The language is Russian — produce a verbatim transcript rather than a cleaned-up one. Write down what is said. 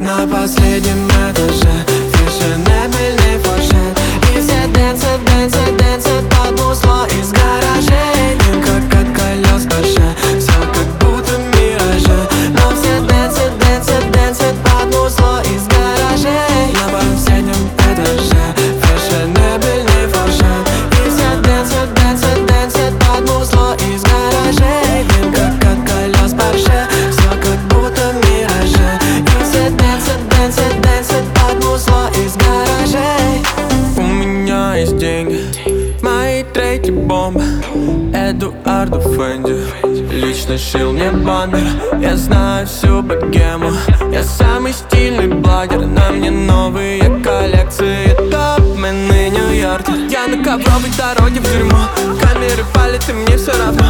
на последнем этаже, фешенебельный фуршет. И все дэнсят, дэнсят, дэнсят под музло из гаражей. Дым как от колес Порше, все как будто в мираже. Но все дэнсят, дэнсят, дэнсят под музло из гаражей. На последнем этаже, фешенебельный фуршет. И все дэнсят, дэнсят, дэнсят под музло из гаражей. Дым как от колес Порше, все как будто в мираже. И все дэнсят, дэнсят, дэнсят под музло из гаражей. У меня есть деньги, мои треки бомба. Эдуарду Фенди лично шил мне бампер. Я знаю всю богему, я самый стильный блогер. На мне новые коллекции, топмены Нью-Йорк. Я на ковровой дороге в дерьмо, камеры палят и мне все равно.